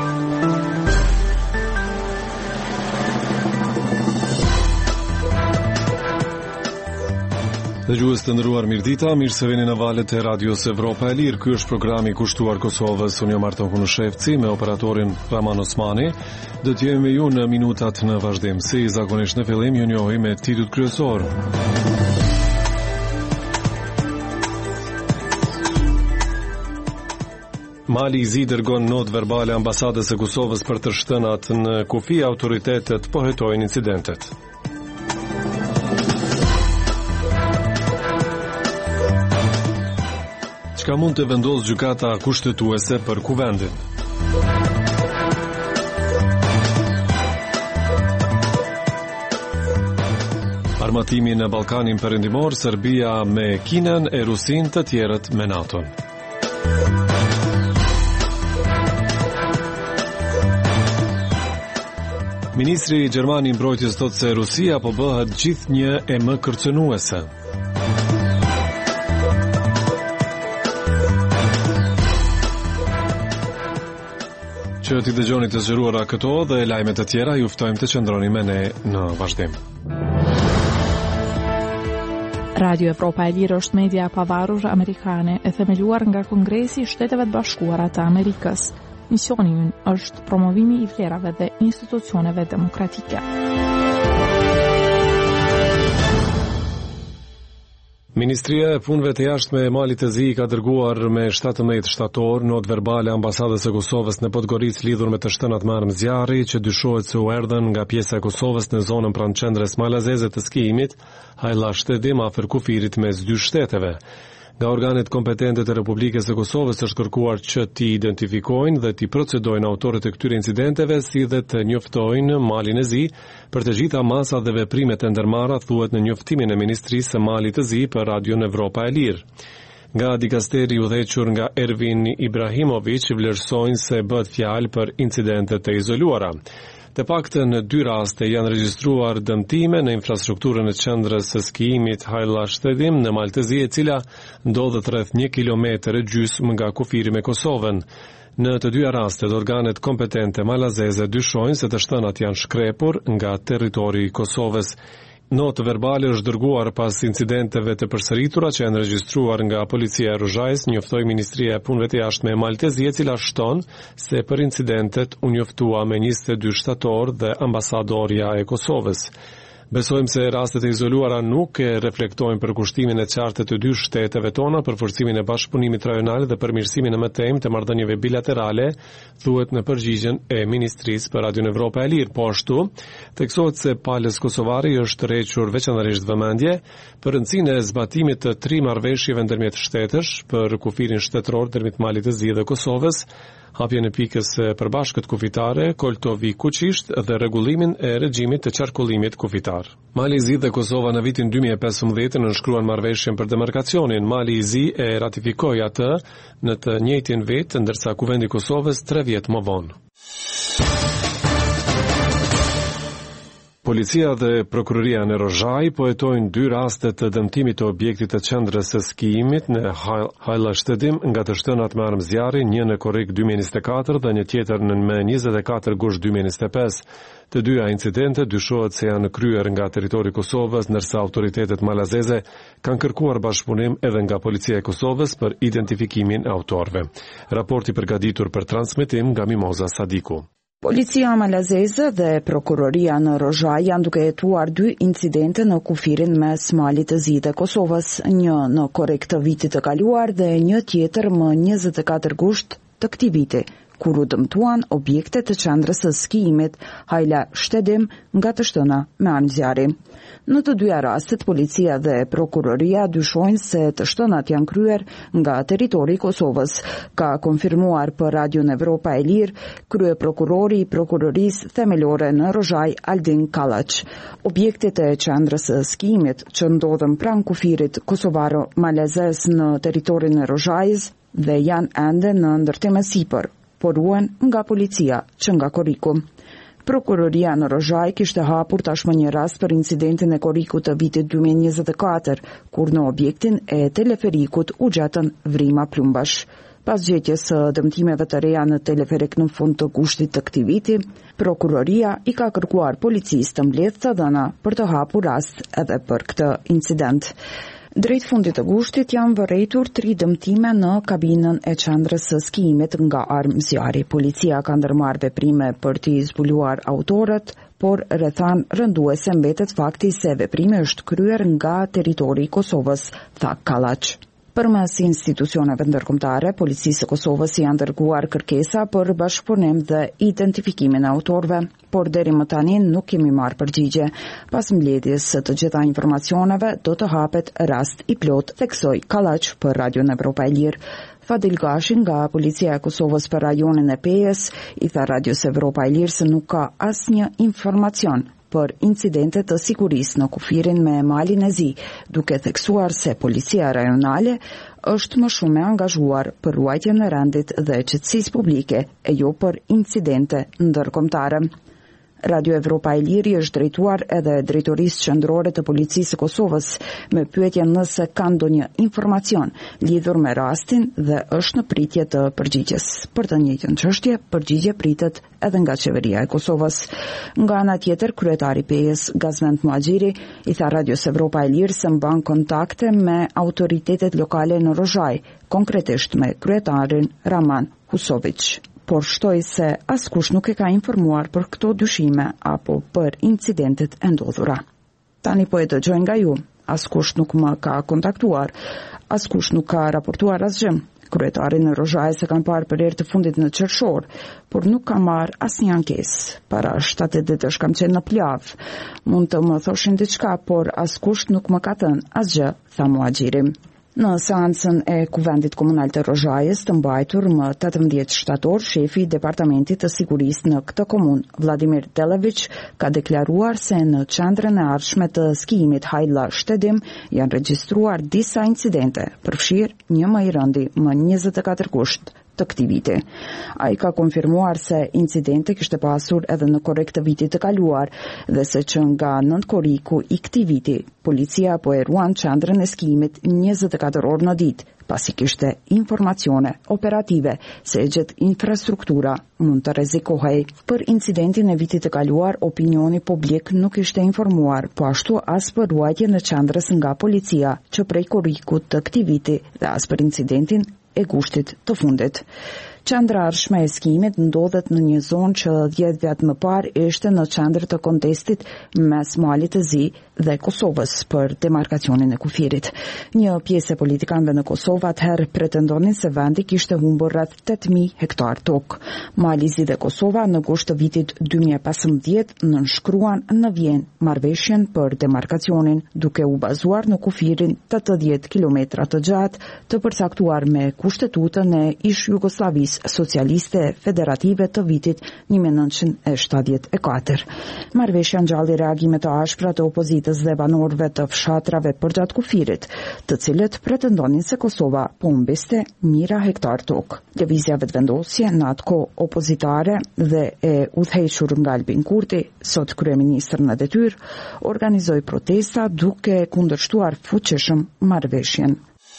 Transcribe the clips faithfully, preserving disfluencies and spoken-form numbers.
Dëgjues të nderuar, mirëdita, mirë se vini në valët e Radios Evropa e Lirë. Ky është programi i kushtuar Kosovës. Unë jam Arton Kunushevci me operatorin Raman Osmani. Do të jemi me ju në minutat në vazhdim. Si zakonisht në fillim, ju njohim me titujt kryesor. Mali i Zi dërgon notë verbale ambasadës së Kosovës për të shtënat në kufi. Autoritetet po hetojnë incidentet. Çka mund të vendosë gjykata kushtetuese për kuvendin? Armatimi në Ballkanin Perëndimor, Serbia me Kinën e Rusin, të tjerët me NATO-n. Ministri i Gjermani i Mbrojtjes thotë se Rusia po bëhet gjithnjë e më kërcënuese. Që t'i dëgjoni të zgjeruara këto dhe lajmet e tjera, ju ftojmë të qëndroni me ne në vazhdim. Radio Evropa e Lirë është media e pavarur amerikane e themeluar nga Kongresi i Shteteve të Bashkuara të Amerikës. Misioni i ynë është promovimi i vlerave dhe institucioneve demokratike. Ministria e Punëve të Jashtme e Malit të Zi ka dërguar me shtatëmbëdhjetë shtator notë verbale ambasadës së Kosovës në Podgoricë lidhur me të shtënat me armë zjarri që dyshohet se u erdhën nga pjesa e Kosovës në zonën pranë qendrës malazeze të skijimit, Hajla Shtedim afër kufirit mes dy shteteve. Nga organet kompetente të Republikës së Kosovës është kërkuar që t'i identifikojnë dhe t'i procedojnë autorët e këtyre incidenteve, si dhe të njoftojnë Malin e Zi për të gjitha masat dhe veprimet e ndërmarra, thuhet në njoftimin e Ministrisë së Malit të Zi për Radion Evropa e Lirë. Nga dikasteri udhëhequr nga Ervin Ibrahimović vlerësojnë se bëhet fjalë për incidente të izoluara. Të paktën në dy raste janë regjistruar dëmtime në infrastrukturën e qendrës së skijimit Hajla Shtedim në Mal të Zi, e cila ndodhet rreth një kilometër e gjysmë nga kufiri me Kosovën. Në të dyja rastet, organet kompetente malazeze dyshojnë se të shtënat janë shkrepur nga territori i Kosovës. Notë verbale është dërguar pas incidenteve të përsëritura që janë regjistruar nga policia e Ruzhajës, njoftoi Ministria e Punëve të Jashtme e Malit të Zi, e cila shton se për incidentet u njoftua me njëzet e dy shtator dhe ambasadorja e Kosovës. Besojmë se rastet e izoluara nuk e reflektojnë përkushtimin e qartë të dy shteteve tona për forcimin e bashkëpunimit rajonal dhe përmirësimin e mëtejmë të marrëdhënieve bilaterale, thuhet në përgjigjen e Ministrisë për Radion Evropa e Lirë. Po ashtu, theksohet se palës kosovari është rrequr veçanërisht vëmendje për rëndësinë e zbatimit të tri marrëveshjeve ndërmjet shtetësh për kufirin shtetëror ndërmjet Malit të Zi dhe Kosovës, hapjen e pikës përbashkët kufitare, Koltovi Kuqisht dhe rregullimin e regjimit të qarkullimit kufitar. Mali i Zi dhe Kosova në vitin dy mijë e pesëmbëdhjetë nënshkruan marrëveshjen për demarkacionin. Mali i Zi e ratifikoi atë në të njëjtin vit, ndërsa Kuvendi i Kosovës tre vjet më vonë. Policia dhe Prokuroria në Rozhaj po hetojnë dy raste të dëmtimit të objektit të qendrës së skijimit në Hajla Shtedim nga të shtënat me armë zjarri, një në korrik dy mijë e njëzet e katër dhe një tjetër në me njëzet e katër gusht dy mijë e njëzet e pesë. Të dyja incidente dyshohet se janë kryer nga territori i Kosovës, ndërsa autoritetet malazeze kanë kërkuar bashkëpunim edhe nga policia e Kosovës për identifikimin e autorëve. Raporti përgatitur për transmetim nga Mimoza Sadiku. Policia malazeze dhe prokuroria në Rozhaj janë duke hetuar dy incidente në kufirin mes Malit të Zi dhe Kosovës, një në korrik të vitit të kaluar dhe një tjetër më njëzet e katër gusht të këtij viti, kur u dëmtuan objekte të qendrës së skijimit Hajla Shtedim nga të shtëna me armë zjarri. Në të dyja rastet, policia dhe prokuroria dyshojnë se të shtënat janë kryer nga territori i Kosovës, ka konfirmuar për Radion Evropa e Lirë kryeprokurori i prokurorisë themelore në Rozhaj, Aldin Kallaç. Objektet e qendrës së skijimit që ndodhen pranë kufirit kosovaro-malazes në territorin e Rozhajës dhe janë ende në ndërtim e sipër, por ruhen nga policia që nga korriku. Prokuroria në Rozhaj kishte hapur tashmë një rast për incidentin e korrikut të vitit dy mijë e njëzet e katër, kur në objektin e teleferikut u gjatën vrima plumbash. Pas gjetjes së dëmtimeve të reja në teleferik në fund të kushtit të këtij viti, prokuroria i ka kërkuar policisë të mbledhë të dhëna për të hapur rast edhe për këtë incident. Drejt fundit të kushtit janë vërejtur tri dëmtime në kabinën e qendrës së skijimit nga armë zjarri. Policia ka ndërmarrë veprime për t'i zbuluar autorët, por rrethan rënduese mbetet fakti se veprimi është kryer nga territori i Kosovës, tha Kallaç. Përmes institucioneve ndërkombëtare, Policisë së Kosovës janë dërguar kërkesa për bashkëpunim dhe identifikimin e autorëve, por deri më tani nuk kemi marrë përgjigje. Pas mbledhjes së të gjitha informacioneve, do të hapet rast i plot, theksoi Kallaç për Radion Evropa e Lirë. Fadil Gashi nga Policia e Kosovës për rajonin e Pejës i tha Radios Evropa e Lirë se nuk ka asnjë informacion për incidente të sigurisë në kufirin me Malin e Zi, duke theksuar se policia rajonale është më shumë e angazhuar për ruajtjen e rendit dhe qetësisë publike e jo për incidente ndërkombëtare. Radio Evropa e Liri është drejtuar edhe drejtorisë qendrore të Policisë së Kosovës me pyetjen nëse ka ndonjë informacion lidhur me rastin dhe është në pritje të përgjigjes. Për të njëjtën çështje, përgjigje pritet edhe nga qeveria e Kosovës. Nga ana tjetër, kryetari i Pejës, Gazvend Muhaxhiri, i tha Radios Evropa e Lirë se mban kontakte me autoritetet lokale në Rozhaj, konkretisht me kryetarin Raman Husović. Por shtoi se askush nuk e ka informuar për këto dyshime apo për incidentet e ndodhura. Tani po e dëgjoj nga ju, askush nuk më ka kontaktuar, askush nuk ka raportuar asgjë. Kryetari në Rozhaj se kanë parë për herë të fundit në qershor, por nuk ka marrë asnjë ankesë. Para shtatë ditësh kam qenë në Plav. Mund të më thoshin diçka, por askush nuk më ka thënë asgjë, tha Muhaxhiri. Në seancën e Kuvendit Komunal të Rozhajës të mbajtur më tetëmbëdhjetë shtator, shefi i Departamentit të Sigurisë në këtë komunë, Vladimir Telević, ka deklaruar se në qendrën e ardhshme të skijimit Hajlla Shtedim janë regjistruar disa incidente, përfshirë një më i rëndi më njëzet e katër gusht të këtij viti. Ai ka konfirmuar se incidente kishte pasur edhe në korrik të vitit të kaluar dhe se që nga nëntë korriku i këtij viti, policia po e ruan qendrën e skijimit njëzet e katër orë në ditë, pasi kishte informacione operative se e gjet infrastruktura mund të rrezikohej. Për incidentin e vitit të kaluar, opinioni publik nuk ishte informuar, po ashtu as për ruajtjen e qendrës nga policia që prej korrikut të këtij viti dhe as për incidentin e gushtit të fundit. Qendra ardhshme e skijimit ndodhet në një zonë që dhjetë vjet më parë ishte në qendër të kontestit mes Malit të Zi dhe Kosovës për demarkacionin e kufirit. Një pjesë e politikanëve në Kosovë atëherë pretendonin se vendi kishte humbur rreth tetë mijë hektar tokë. Mali i Zi dhe Kosova në gusht të vitit dy mijë e pesëmbëdhjetë nënshkruan në Vjenë marrëveshjen për demarkacionin, duke u bazuar në kufirin tetëdhjetë kilometra të gjatë të përcaktuar me Kushtetutën e ish Jugosllavisë Socialiste Federative të vitit një mijë e nëntëqind e shtatëdhjetë e katër. Marrëveshja ngjalli reagime të ashpra të opozitës dhe banorëve të fshatrave përgjatë kufirit, të cilët pretendonin se Kosova po humbiste mijëra hektar tokë. Lëvizja vetëvendosje në atë kohë opozitare dhe e udhëhequr nga Albin Kurti, sot kryeministër në detyrë, organizoi protesta duke kundërshtuar fuqishëm marrëveshjen.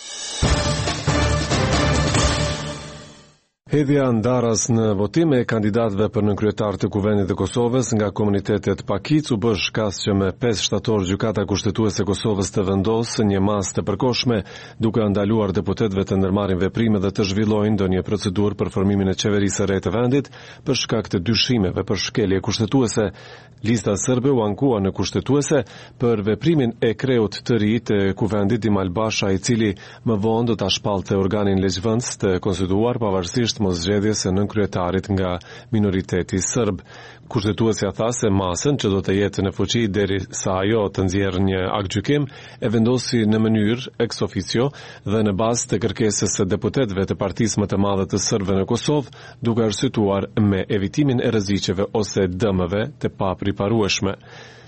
Hedhja ndarës në votim e kandidatëve për nënkryetar të Kuvendit të Kosovës nga komunitetet Pakic u bë shkas që me pesë shtator Gjykata Kushtetuese e Kosovës të vendosë një masë të përkohshme, duke ndaluar deputetëve të ndërmarrin veprime dhe të zhvillojnë ndonjë procedurë për formimin e qeverisë së re të vendit për shkak të dyshimeve për shkelje kushtetuese. Lista serbe u ankua në kushtetuese për veprimin e kreut të ri të Kuvendit Dimal Basha, i cili më vonë do ta shpallte organin legjvendës të konstituar pavarësisht moszgjedhjes së nënkryetarit nga minoriteti serb. Kushtetuesja tha se masën që do të jetë në fuqi deri sa ajo të nxjerrë një aktgjykim e vendosi në mënyrë ex officio dhe në bazë të kërkesës së deputetëve të partisë më të madhe të serbëve në Kosovë, duke arsyetuar me evitimin e rreziqeve ose dëmeve të papriparueshme.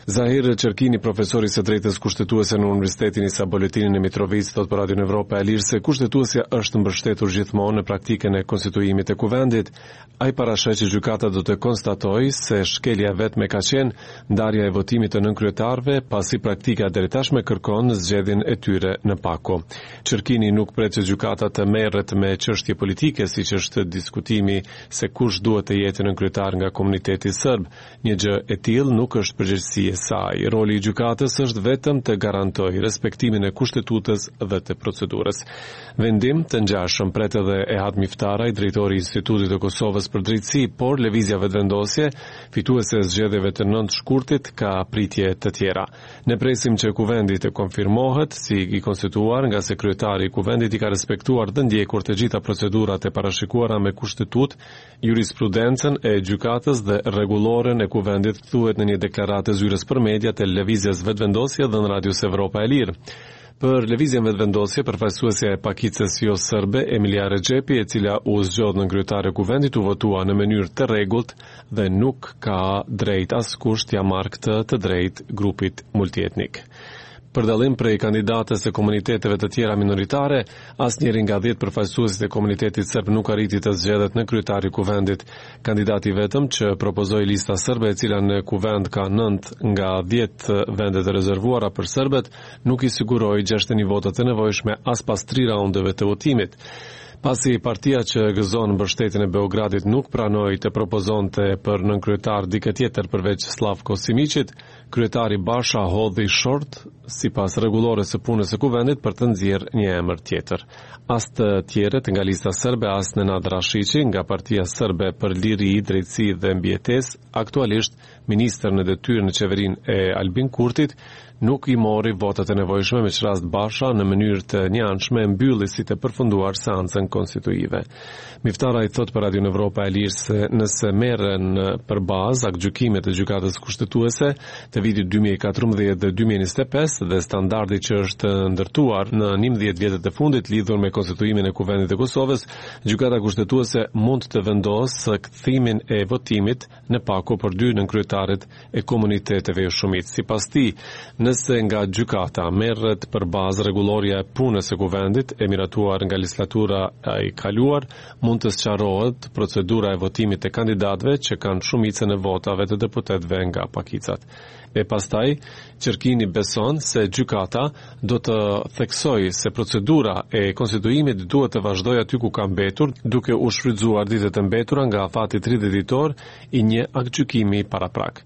Zahir Çerkini, profesori së drejtës kushtetuese në Universitetin Isa Boletinin e Mitrovicë, thot për Radion Evropa e Lirë se kushtetuesja është mbështetur gjithmonë në praktikën e konstituimit të kuvendit. Ai parashë që gjykata do të konstatojë se shkelja vetme ka qenë ndarja e votimit të nënkryetarëve, pasi praktika deri tashme kërkon zgjedhjen e tyre në pako. Çerkini nuk pret që gjykata të merret me çështje politike, siç është diskutimi se kush duhet të jetë nënkryetar nga komuniteti serb. Një gjë e tillë nuk është përgjegjësi saj. Roli i gjykatës është vetëm të garantojë respektimin e kushtetutës dhe të procedurës. Vendim të ngjashëm pret edhe Ehad Miftaraj, drejtori i Institutit të Kosovës për drejtësi, por lëvizja vetëvendosje, fituese e zgjedhjeve të nëntë shkurtit, ka pritje të tjera. Ne presim që kuvendi të konfirmohet si i konstituar, nga se kryetari i kuvendit i ka respektuar dhe ndjekur të gjitha procedurat e parashikuara me kushtetut, jurisprudencën e gjykatës dhe rregulloren e kuvendit, thuhet në një deklaratë zyrës për mediat e lëvizjes vetëvendosje dhe në Radios Evropa e Lirë. Për lëvizjen vetëvendosje, përfaqësuesja e pakicës jo serbe Emilia Rexhepi, e cila u zgjodh në kryetare e kuvendit, u votua në mënyrë të rregullt dhe nuk ka drejt askush t'ia marrë këtë të drejtë grupit multietnik. Për dallim prej kandidatës e komuniteteve të tjera minoritare, asnjëri nga dhjetë përfaqësuesit e komunitetit serb nuk arriti të zgjedhet në kryetari i kuvendit. Kandidati vetëm që propozoi lista serbe, e cila në kuvend ka nëntë nga dhjetë vende të rezervuara për serbët, nuk i siguroi gjashtëdhjetë votat e nevojshme as pas tri raundeve të votimit. Pasi partia që gëzon mbështetjen e Beogradit nuk pranoi të propozonte për nënkryetar dikë tjetër përveç Slavko Simićit, kryetari Basha hodhi short sipas rregullores së punës së kuvendit për të nxjerrë një emër tjetër. As të tjerët nga lista serbe, as Nenad Rashiqi nga Partia Serbe për Liri, Drejtësi dhe Mbijetesë, aktualisht ministër në detyrë në qeverinë e Albin Kurtit, nuk i mori votat e nevojshme, me që rast Basha në mënyrë të njëanshme mbylli si të përfunduar seancën konstituive. Miftaraj thot për Radion Evropa e Lirë se nëse merren për bazë aktgjykimet e gjykatës kushtetuese të vitit dy mijë e katërmbëdhjetë dhe dy mijë e njëzet e pesë dhe standardi që është ndërtuar në njëmbëdhjetë vjetët e fundit lidhur me konstituimin e kuvendit të Kosovës, gjykata kushtetuese mund të vendosë kthimin e votimit në pako për dy nënkryetarët e komuniteteve jo shumicë. Sipas tij, nëse nga gjykata merret për bazë rregulloria e punës së kuvendit e miratuar nga legislatura e kaluar, mund të sqarohet procedura e votimit të kandidatëve që kanë shumicën e votave të deputetëve nga pakicat. E pastaj, Çerkini beson se gjykata do të theksojë se procedura e konstituimit duhet të vazhdojë aty ku ka mbetur, duke u shfrytzuar ditët e mbetura nga afati tridhjetë ditor i një aktgjykimi paraprak.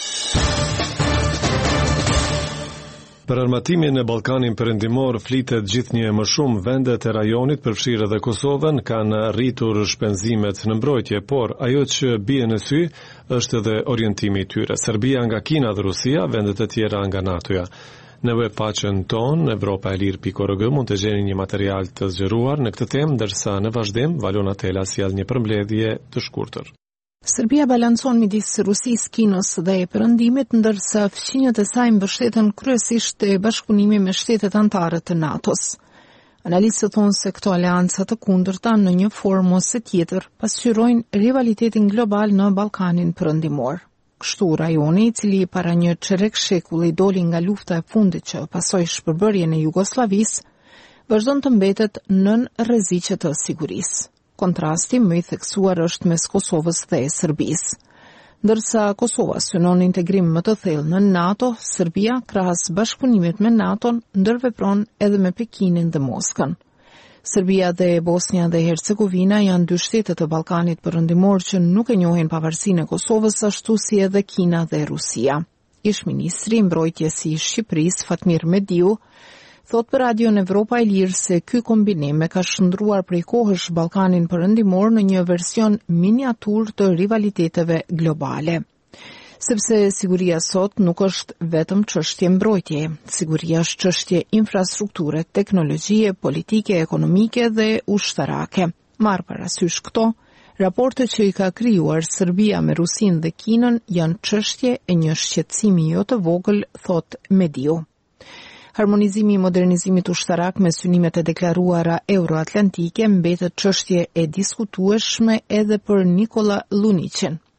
Për armatimin e Ballkanin Perëndimor flitet gjithnjë më shumë. Vendet e rajonit, përfshirë edhe Kosovën, kanë rritur shpenzimet në mbrojtje, por ajo që bie në sy është edhe orientimi i tyre. Serbia nga Kina dhe Rusia, vendet e tjera nga NATO-ja. Në webfaqen ton evropa e lirë pikë org mund të gjeni një material të zgjeruar në këtë temë, ndërsa në vazhdim Valona Tela sjell një përmbledhje të shkurtër. Serbia balancon midis Rusisë, Kinës dhe e Perëndimit, ndërsa fqinjët e saj mbështeten kryesisht te bashkëpunimi me shtetet anëtare të NATO-s. Analistët thonë se këto aleanca të kundërta në një formë ose tjetër pasqyrojnë rivalitetin global në Ballkanin Perëndimor. Kështu rajoni, i cili para një çerek shekulli doli nga lufta e fundit që pasoi shpërbërjen e Jugosllavisë, vazhdon të mbetet nën rreziqe të sigurisë. Kontrasti më i theksuar është mes Kosovës dhe Serbisë. Ndërsa Kosova synon integrim më të thellë në NATO, Serbia, krahas bashkëpunimit me NATO-n, ndërvepron edhe me Pekinin dhe Moskën. Serbia dhe Bosnia dhe Hercegovina janë dy shtete të Ballkanit Perëndimor që nuk e njohin pavarësinë e Kosovës, ashtu si edhe Kina dhe Rusia. Ish-ministri i mbrojtjes i Shqipërisë, Fatmir Mediu, thot për Radion Evropa e Lirë se ky kombinim e ka shndruar prej kohësh Ballkanin Perëndimor në një version miniatur të rivaliteteve globale. Sepse siguria sot nuk është vetëm çështje mbrojtjeje, siguria është çështje infrastrukture, teknologjie, politike, ekonomike dhe ushtarake. Marr parasysh këto, raportet që i ka krijuar Serbia me Rusinë dhe Kinën janë çështje e një shqetësimi jo të vogël, thot Mediu. Harmonizimi i modernizimit ushtarak me synimet e deklaruara euroatlantike mbetet çështje e diskutueshme edhe për Nikola Lunićin.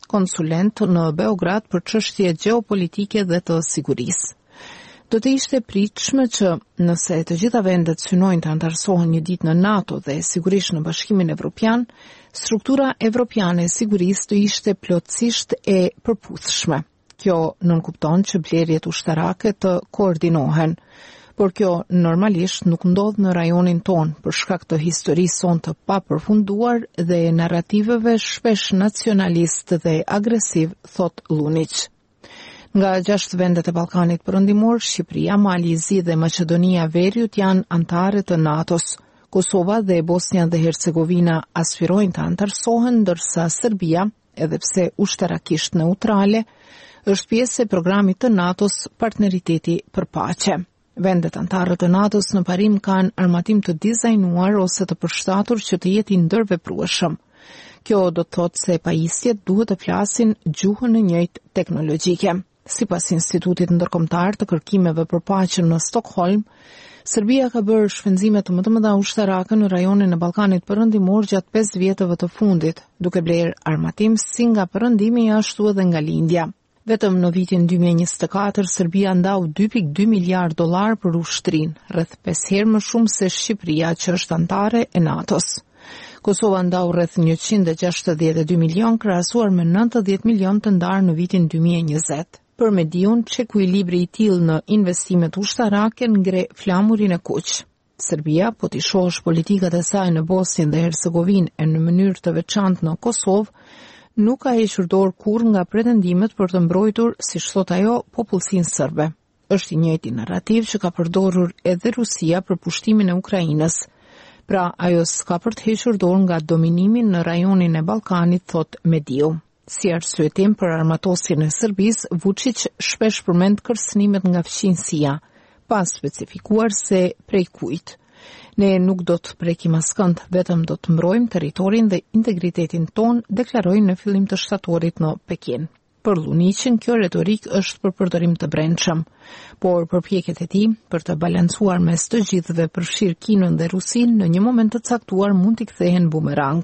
konsulent në Beograd për çështje gjeopolitike dhe të sigurisë. Do të ishte pritshme që nëse të gjitha vendet synojnë të antarësohen një ditë në NATO dhe sigurisht në Bashkimin Evropian, struktura evropiane e sigurisë të ishte plotësisht e përputhshme. Kjo nënkupton që blerjet ushtarake të koordinohen, por kjo normalisht nuk ndodh në rajonin ton për shkak të historisë son të papërfunduar dhe narrativeve shpesh nacionalist dhe agresiv, thot Lunić. Nga gjashtë vendet e Ballkanit Perëndimor, Shqipëria, Mali i Zi dhe Maqedonia e Veriut janë anëtare të NATO-s. Kosova dhe Bosnia dhe Hercegovina aspirojnë të antarësohen, ndërsa Serbia, edhe pse ushtarakisht neutrale, është pjesë e programit të NATO-s Partneriteti për Paqe. Vendet anëtare të NATO-s në parim kanë armatim të dizajnuar ose të përshtatur që të jetë i ndërveprueshëm. Kjo do të thotë se pajisjet duhet të flasin gjuhën e njëjtë teknologjike. Sipas Institutit Ndërkombëtar të Kërkimeve për Paqen në Stockholm, Serbia ka bërë shpenzime të më të mëdha ushtarake në rajonin e Ballkanit Perëndimor gjatë pesë vjetëve të fundit, duke blerë armatim si nga perëndimi ashtu edhe nga lindja. Vetëm në vitin dy mijë e njëzet e katër, Serbia ndau dy pikë dy miliard dollar për ushtrinë, rreth pesë herë më shumë se Shqipëria që është anëtare e NATO-s. Kosova ndau rreth njëqind e gjashtëdhjetë e dy milion krahasuar me nëntëdhjetë milion të ndarë në vitin dy mijë e njëzet. Për mediun, që ekuilibri i tillë në investimet ushtarake ngre flamurin e kuq. Serbia, po t'i shohësh politikat e saj në Bosnjë dhe Hercegovinë e në mënyrë të veçantë në Kosovë, nuk ka hequr dorë kurrë nga pretendimet për të mbrojtur, siç thot ajo, popullsinë serbe. Është i njëjti narrativ që ka përdorur edhe Rusia për pushtimin e Ukrainës. Pra, ajo s'ka për të hequr dorë nga dominimi në rajonin e Ballkanit, thot mediu. Si arsyetim për armatosjen e Serbisë, Vučić shpesh përmend kërcënimet nga fqinjësia, pa specifikuar se prej kujt. Ne nuk do të prekim askënd, vetëm do të mbrojmë territorin dhe integritetin ton, deklaroi në fillim të shtatorit në Pekin. Për Lunićin, kjo retorik është për përdorim të brendshëm, por përpjekjet e tij për të balancuar mes të gjithëve përfshir Kinën dhe Rusinë në një moment të caktuar mund t'i kthehen bumerang.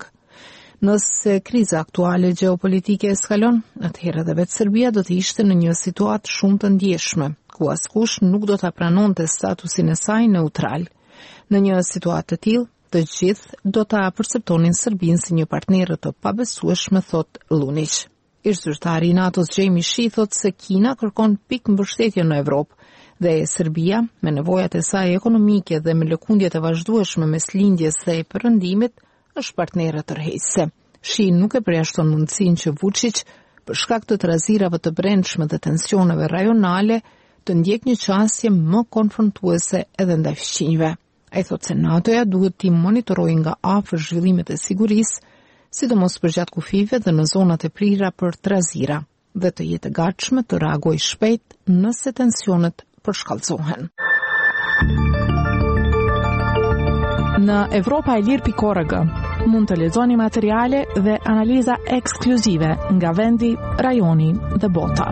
Nëse kriza aktuale gjeopolitike eskalon, atëherë edhe vetë Serbia do të ishte në një situatë shumë të ndjeshme, ku askush nuk do ta pranonte statusin e saj neutral. Në një situatë të tillë, të gjithë do ta perceptonin Serbinë si një partnerë të pabesueshme, thot Lunić. Ish-zyrtari i NATO-s Jamie Shea thot se Kina kërkon pikë mbështetje në Evropë dhe Serbia, me nevojat e saj ekonomike dhe me lëkundjet e vazhdueshme mes lindjes dhe perëndimit, është partnerë tërheqëse. Shi nuk e përjashton mundësinë që Vučić, për shkak të trazirave të brendshme dhe tensioneve rajonale, të ndjek një qasje më konfrontuese edhe ndaj fqinjve. Ai thotë se NATO-ja duhet të monitorojë nga afër zhvillimet e sigurisë, sidomos përgjatë kufive dhe në zonat e prira për trazira, dhe të jetë e gatshme të reagojë shpejt nëse tensionet përshkallëzohen. Në Evropa e Lirë pikë org mund të lexoni materiale dhe analiza ekskluzive nga vendi, rajoni dhe bota.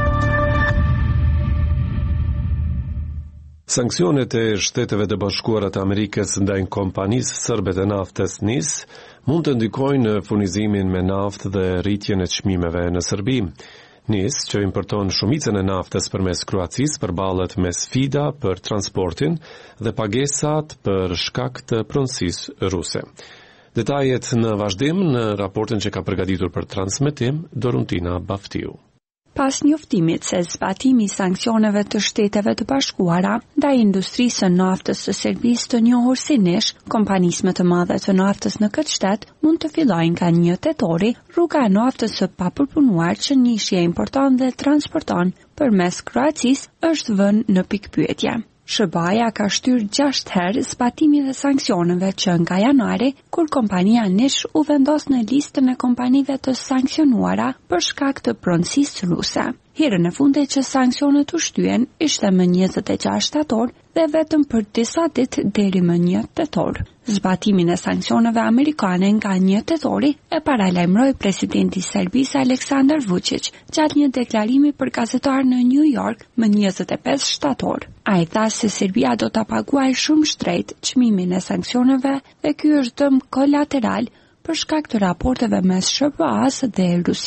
Sanksionet e Shteteve të Bashkuara të Amerikës ndaj kompanisë sërbe të naftës N I S mund të ndikojnë në furnizimin me naftë dhe rritjen e çmimeve në Serbi. N I S, që importon shumicën e naftës përmes Kroacisë, përballet me sfida për transportin dhe pagesat për shkak të pronësisë ruse. Detajet në vazhdim në raportin që ka përgatitur për transmetim Doruntina Baftiu. Pas njoftimit se zbatimi i sanksioneve të Shteteve të Bashkuara ndaj industrisë së naftës së Serbisë të njohur si N I S, kompanisë më të mëdha të naftës në këtë shtet mund të fillojnë nga një tetori rruga e naftës së papërpunuar që N I S e importon dhe transporton përmes Kroacisë është vënë në pikpyetje. S B A-ja ka shtyr gjashtë herë zbatimin e sanksioneve që nga janari, kur kompania N I S u vendos në listën e kompanive të sanksionuara për shkak të pronësisë ruse. Herën e fundit që sanksionet u shtyen ishte më njëzet e gjashtë tetor dhe vetëm për disa ditë deri më një tetor. Zbatimin e sanksioneve amerikane nga një tetori e paralajmëroi presidenti i Serbisë Aleksandar Vučić gjatë një deklarimi për gazetar në New York më njëzet e pesë shtator. Ai tha se Serbia do ta paguajë shumë shtrejt çmimin e sanksioneve dhe ky është dëm kolateral për shkak të raporteve mes S B A-s dhe Rusisë.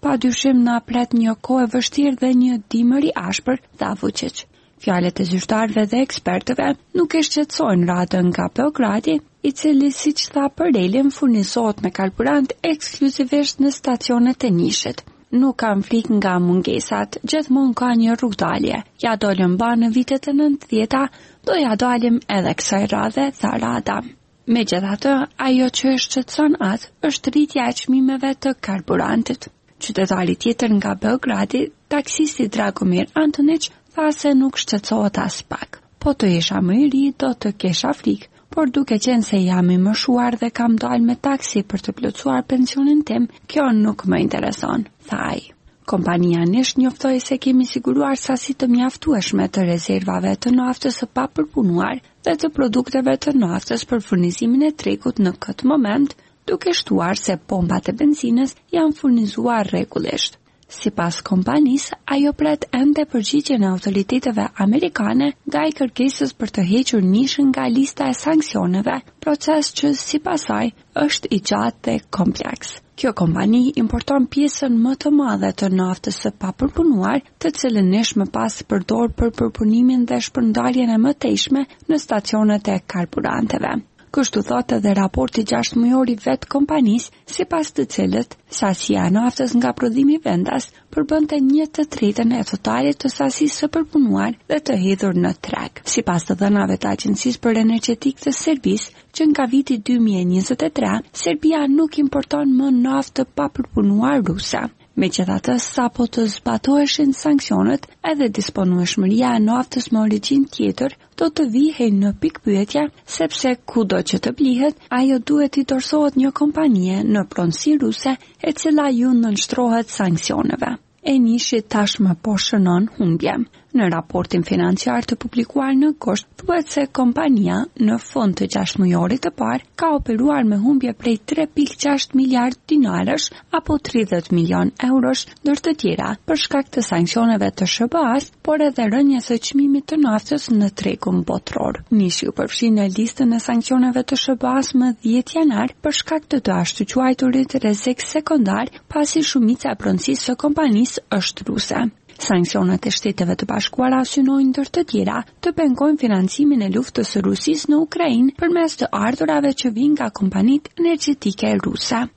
padyshim na pret një kohë e vështirë dhe një dimër i ashpër, tha Vučić. Fjalët e zyrtarëve dhe ekspertëve nuk e shqetësojnë Radën nga Beogradi, i cili siç tha për relin furnizohet me karburant ekskluzivisht në stacionet e nishit. Nuk kam frikë nga mungesat, gjithmonë ka një rrugdalje. Ja dolëm ba në vitet e nëntëdhjeta, do ja dalim edhe kësaj radhe, tha Rada. Megjithatë, ajo që e shqetëson atë është rritja e çmimeve të karburantit. Qytetari tjetër nga Beogradi, taksisti Dragomir Antonić, tha se nuk shqetësohet as pak. Po të isha më i ri, do të kesha frikë, por duke qenë se jam i moshuar dhe kam dalë me taksi për të plotësuar pensionin tim, kjo nuk më intereson, tha ai. Kompania Nish njoftoi se kemi siguruar sasi të mjaftueshme të rezervave të naftës së papërpunuar dhe të produkteve të naftës për furnizimin e tregut në këtë moment, duke shtuar se pompat e benzinës janë furnizuar rregullisht. Sipas kompanisë, ajo pret ende përgjigjen e autoriteteve amerikane ndaj kërkesës për të hequr Nishën nga lista e sanksioneve, proces që sipas saj është i gjatë dhe kompleks. Kjo kompani importon pjesën më të madhe të naftës së papërpunuar, të cilën Nish më pas përdor për përpunimin dhe shpërndarjen e mëtejshme në stacionet e karburanteve. Kështu thotë edhe raporti gjashtë mujor i vetë kompanisë, sipas të cilët sasia e naftës nga prodhimi vendas përbënte një të tretën e totalit të sasisë së përpunuar dhe të hedhur në treg. Sipas të dhënave të Agjencisë për Energjetik të Serbisë, që nga viti dy mijë e njëzet e tre, Serbia nuk importon më naftë të papërpunuar ruse. Megjithatë, sapo të zbatoheshin sanksionet, edhe disponueshmëria e naftës me origjinë tjetër do të vihej në pikpyetje, sepse kudo që të blihet, ajo duhet i dorëzohet një kompanie në pronësi ruse, e cila ju nënshtrohet sanksioneve. E Nishi tashmë po shënon humbje. Në raportin financiar të publikuar në gusht, thuhet se kompania në fund të gjashtëmujorit të parë ka operuar me humbje prej tre pikë gjashtë miliard dinarësh apo tridhjetë milion eurosh, ndër të tjera për shkak të sanksioneve të S B A-s, por edhe rënjes së çmimit të naftës në tregun botror. Nishi u përfshin në listën e sanksioneve të S B A-s më dhjetë janar për shkak të të ashtu quajturit rrezik sekondar, pasi shumica e pronësisë së kompanisë është ruse. Sanksionet e Shteteve të Bashkuara synojnë ndër të tjera të pengojnë financimin e luftës së Rusisë në Ukrainë përmes të ardhurave që vijnë nga kompanitë energjetike ruse.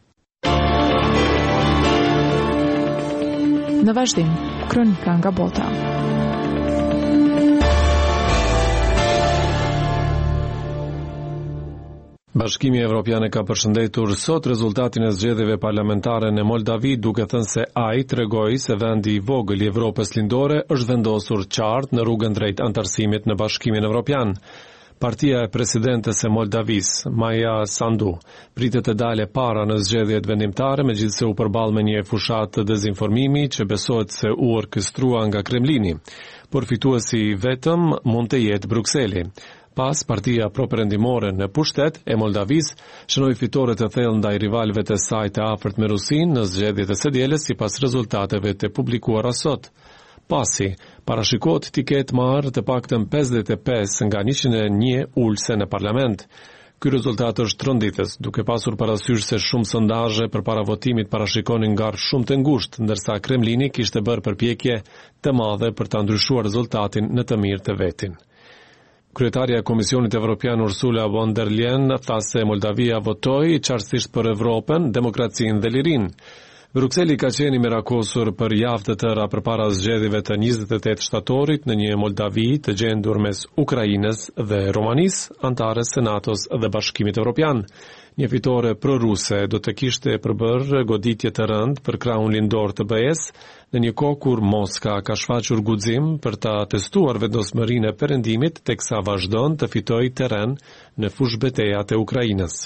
Në vazhdim, kronika nga bota. Bashkimi Evropian e ka përshëndetur sot rezultatin e zgjedhjeve parlamentare në Moldavi, duke thënë se ai tregoi se vendi i vogël i Evropës lindore është vendosur qartë në rrugën drejt antarësimit në Bashkimin Evropian. Partia e presidentes e Moldavis, Maja Sandu, pritet të dale para në zgjedhjet vendimtare, megjithse u përball me një fushat të dezinformimi që besohet se u orkestrua nga Kremlini. Por fituesi vetëm mund të jetë Brukseli. Pas, partia pro-perëndimore në pushtet e Moldavis shënoi fitore të thellë ndaj rivalëve të saj të afërt me Rusinë në zgjedhjet e së dielës sipas rezultateve të publikuara sot. Pasi, parashikohet të ketë marrë të paktën pesëdhjetë e pesë nga njëqind e një ulse në parlament. Ky rezultat është tronditës, duke pasur parasysh se shumë sondazhe përpara votimit parashikonin ngarë shumë të ngushtë, ndërsa Kremlini kishte bërë përpjekje të madhe për ta ndryshuar rezultatin në të mirë të vetin. Kryetaria e Komisionit Evropian Ursula von der Leyen tha se Moldavia votoi qartësisht për Evropën, demokracinë dhe lirinë. Brukseli ka qenë i merakosur për javë të tëra përpara zgjedhjeve të njëzet e tetë shtatorit në një Moldavi të gjendur mes Ukrainës dhe Romanisë, antares së NATO-s dhe Bashkimit Evropian. Një fitore proruse do të kishte përbërë goditje të rëndë për krahun lindor të B E-s, në një kohë kur Moska ka shfaqur guxim për ta testuar vendosmërinë e perëndimit, teksa vazhdon të fitojë terren në fushë betejat e Ukrainës.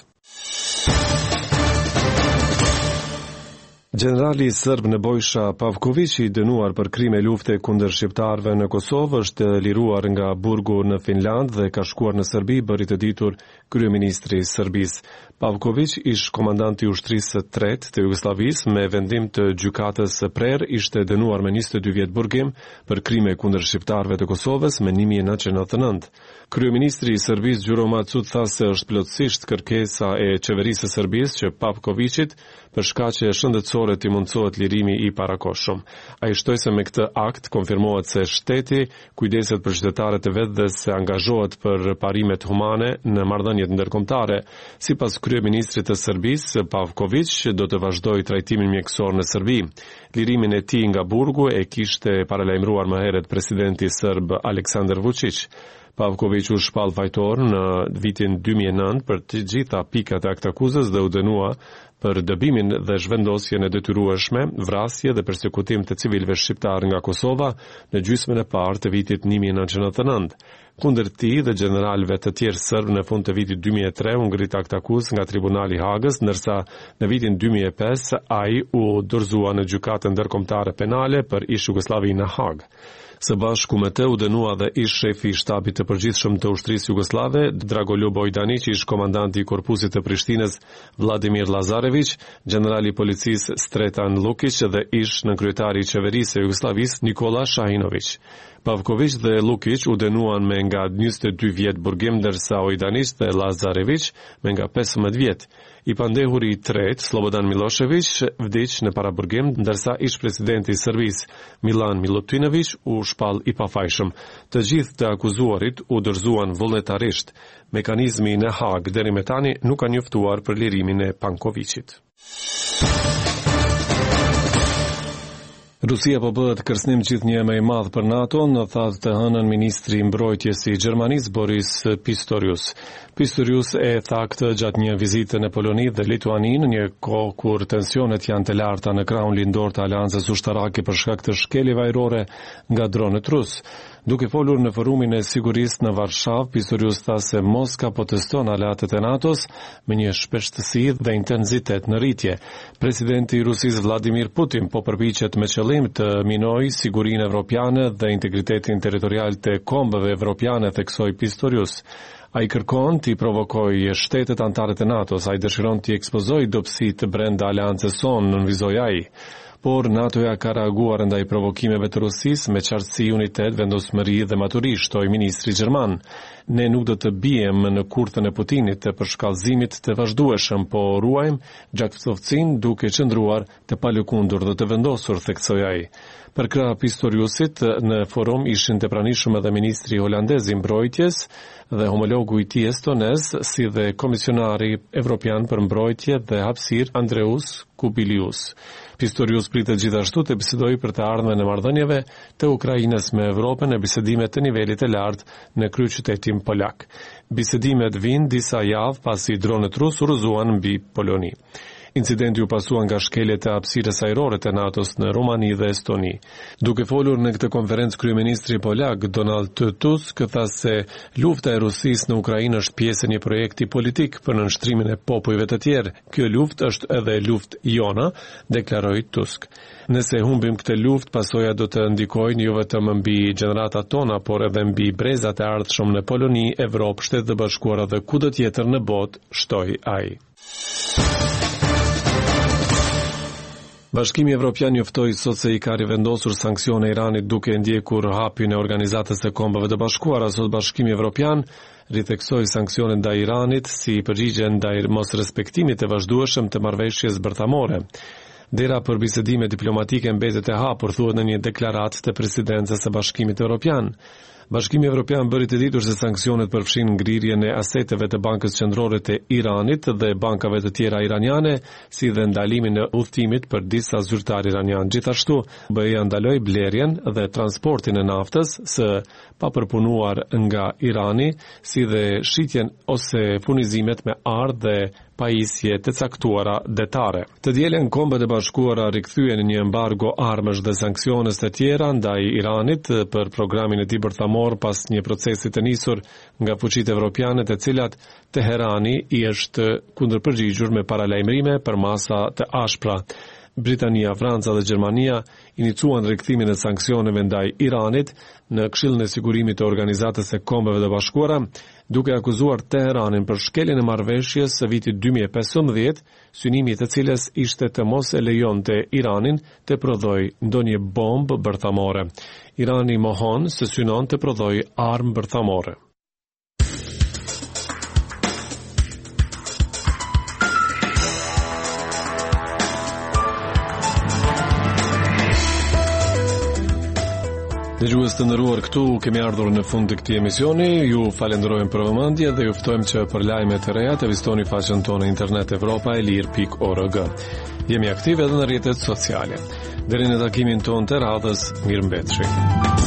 Generali serb Nebojša Pavković, i dënuar për krime lufte kundër shqiptarëve në Kosovë, është liruar nga burgu në Finland dhe ka shkuar në Serbi, bëri të ditur kryeministri i Serbisë. Pavković, ish komandanti i ushtrisë së tretë të Jugosllavisë, me vendim të gjykatës së prerë, ishte dënuar me njëzet e dy vjet burgim për krime kundër shqiptarëve të Kosovës me një mijë e nëntëqind e nëntëdhjetë e nëntë. Kryeministri i Serbisë Gjuro Macud tha se është plotësisht kërkesa e qeverisë së Serbisë që Pavkovićit, për shkaqe shëndetësore ligjore t'i mundësohet lirimi i parakohshëm. Ai shtoi se me këtë akt konfirmohet se shteti kujdeset për qytetarët e vet dhe se angazhohet për parimet humane në marrëdhëniet ndërkombëtare. Sipas kryeministrit të Serbisë, Pavković, do të vazhdojë trajtimin mjekësor në Serbi. Lirimin e tij nga burgu e kishte paralajmëruar më herët presidenti serb Aleksandar Vučić. Pavković u shpall fajtor në vitin dy mijë e nëntë për të gjitha pikat e aktakuzës dhe u dënua për dëbimin dhe zhvendosjen e detyrueshme, vrasje dhe përsekutim të civilëve shqiptar nga Kosova në gjysmën e parë të vitit një mijë e nëntëqind e nëntëdhjetë e nëntë. Kundër tij dhe generalëve të tjerë serb në fund të vitit dy mijë e tre u ngrit aktakuzë nga Tribunali i Hagës, ndërsa në vitin dy mijë e pesë ai u dorëzua në gjykatën ndërkombëtare penale për ish Jugosllavinë në Hagë. Së bashku me të u dënua dhe ish shefi i shtabit të përgjithshëm të ushtrisë jugoslave, Dragoljub Ojdanić, ish komandanti i korpusit të Prishtinës Vladimir Lazarević, generali i policisë Stretan Lukić dhe ish nënkryetari i qeverisë së Jugosllavisë Nikola Shahinović. Pavković dhe Lukić u dënuan me nga njëzet e dy vjet burgim, ndërsa Ojdanić dhe Lazarević me nga pesëmbëdhjetë vjet. I pandehuri i tretë, Slobodan Milošević, vdiq në paraburgim, ndërsa ish presidenti i Serbisë Milan Milutinović u shpall i pafajshëm. Të gjithë të akuzuarit u dorëzuan vullnetarisht. Mekanizmi në Hagë deri më tani nuk ka njoftuar për lirimin e Pankovićit. Rusia po bëhet kërcënim gjithnjë më i madh për NATO-n, tha të hënën ministri i mbrojtjes i Gjermanisë Boris Pistorius. Pistorius e tha këtë gjatë një vizite në Poloni dhe Lituani në një kohë kur tensionet janë të larta në krahun lindor të aleancës ushtarake për shkak të shkeljeve ajrore nga dronet rus. Duke folur në forumin e sigurisë në Varshavë, Pistorius tha se Moska po teston aleatët e NATO-s me një shpeshtësi dhe intensitet në rritje. Presidenti i Rusisë Vladimir Putin po përpiqet me qëllim të minojë sigurinë evropiane dhe integritetin territorial të kombeve evropiane, theksoi Pistorius. Ai kërkon t'i provokojë shtetet anëtare të NATO-s, ai dëshiron t'i ekspozojë dobësitë brenda aleancës sonë, nënvizoi ai. Por NATO-ja ka reaguar ndaj provokimeve të Rusisë me qartësi, unitet, vendosmëri dhe maturi, shtoi ministri gjerman. Ne nuk do të bijem në kurthën e Putinit të përshkallëzimit të vazhdueshëm, po ruajmë gjakftoftsinë duke qëndruar të palëkundur dhe të vendosur, theksoi ai. Për krah Pistoriusit, në forum ishin të pranishëm edhe ministri holandez i mbrojtjes dhe homologu i tij estonez, si dhe komisionari evropian për mbrojtje dhe hapësirë Andreus Kubilius. Pistorius pritet gjithashtu të bisedojë për të ardhmen e marrëdhënieve të Ukrainës me Evropën në bisedime të nivelit të lartë në kryeqytetin polak. Bisedimet vijnë disa javë pasi dronet rus u rrëzuan mbi Poloni. Incidenti u pasua nga shkeljet e hapësirës ajrore të NATO-s në Rumani dhe Estoni. Duke folur në këtë konferencë, kryeministri polak Donald Tusk tha se lufta e Rusisë në Ukrainë është pjesë e një projekti politik për nënshtrimin e popujve të tjerë. Kjo luftë është edhe luftë jona, deklaroi Tusk. Nëse humbim këtë luftë, pasojat do të ndikojnë jo vetëm mbi gjeneratat tona, por edhe mbi brezat e ardhshëm në Poloni, Evropë, Shtetet e Bashkuara dhe kudo tjetër në botë, shtoi ai. Bashkimi Evropian njoftoi sot se i ka rivendosur sanksione Iranit duke ndjekur hapjen e Organizatës së Kombeve të Bashkuara. Sot Bashkimi Evropian ritheksoi sanksionet ndaj Iranit si përgjigje ndaj mosrespektimit të vazhdueshëm të marrëveshjes bërthamore. Dera për bisedime diplomatike mbetet e hapur, thuhet në një deklaratë të presidencës së Bashkimit Evropian. Bashkimi Evropian bëri të ditur se sanksionet përfshin ngrirjen e aseteve të Bankës Qendrore të Iranit dhe bankave të tjera iraniane, si dhe ndalimin e udhëtimit për disa zyrtarë iranian. Gjithashtu, B E-ja ndaloi blerjen dhe transportin e naftës së papërpunuar nga Irani, si dhe shitjen ose furnizimet me ardhë dhe pajisje të caktuara detare. Të dielën Kombet e Bashkuara rikthyen një embargo armësh dhe sanksiones të tjera ndaj Iranit për programin e tij bërthamor pas një procesi të nisur nga fuqitë evropiane, të cilat Teherani i është kundërpërgjigjur me paralajmërime për masa të ashpra. Britania, Franca dhe Gjermania inicuan rikthimin e sanksioneve ndaj Iranit në Këshillin e Sigurimit të Organizatës së Kombeve të Bashkuara, duke akuzuar Teheranin për shkeljen e marrëveshjes së vitit dy mijë e pesëmbëdhjetë, synimi i të cilës ishte të mos e lejonte Iranin të prodhojë ndonjë bombë bërthamore. Irani mohon se synon të prodhojë armë bërthamore. Dëgjues të nderuar, këtu kemi ardhur në fund të këtij emisioni. Ju falenderojmë për vëmendje dhe ju ftojmë që për lajme të reja të vizitoni faqen tonë internet europa e lir pikë org. Jemi aktive edhe në rrjetet sociale. Deri në takimin tonë të radhës, mirëmbëjtje.